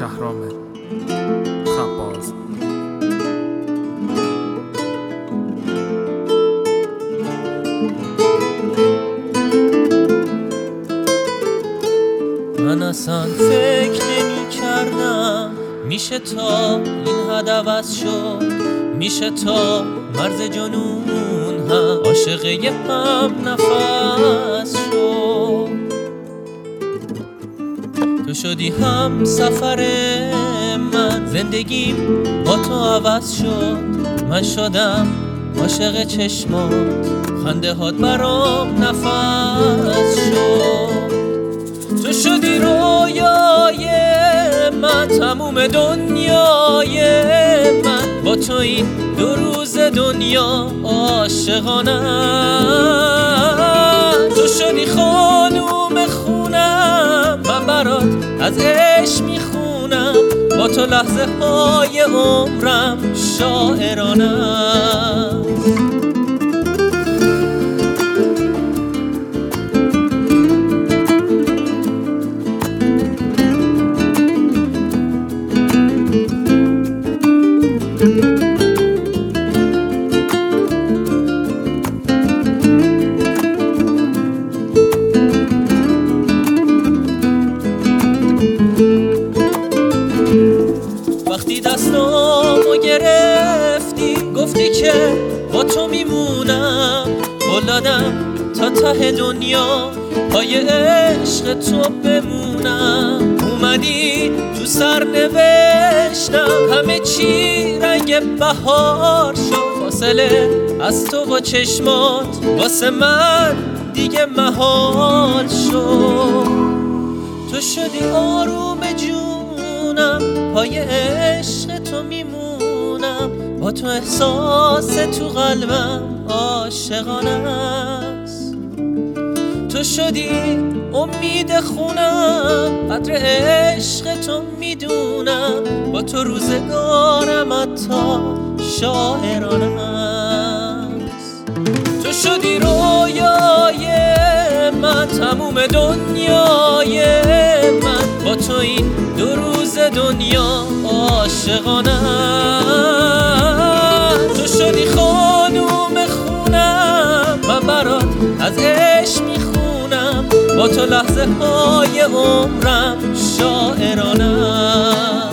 شهرام خباز. من اصلا فکر نمی کردم میشه تا این حد عوض شد، میشه تا مرز جنون هم عاشق یه هم نفس شد. تو شدی هم سفر من، زندگیم با تو عوض شد. من شدم عاشق چشمات، خنده هات برام نفس شد. تو شدی رویای من، تموم دنیای من. با تو این 2 روز دنیا عاشقانه. تو شدی خانوم خونم، من برات از عشق میخونم. با تو لحظه های عمرم شاعرانه. وقتی دستامو گرفتی گفتی که با تو میمونم، قول دادم تا ته دنیا پای عشق تو بمونم. اومدی تو سرنوشتم، همه چی رنگ بهار شد. فاصله از تو و چشمات واسه من دیگه محال شد. تو شدی آروم جونم، پای عشق تو میمونم. با تو احساس تو قلبم عاشقانه است. تو شدی امید خونم، قدر عشق تو میدونم. با تو روزگارم حتی شاعرانه است. تو شدی رویای من، تموم دنیای من. با تو این 2 روز دنیا عاشقانه. تو شدی خانوم خونم، من برات از عشق میخونم. با تو لحظه های عمرم شاعرانه.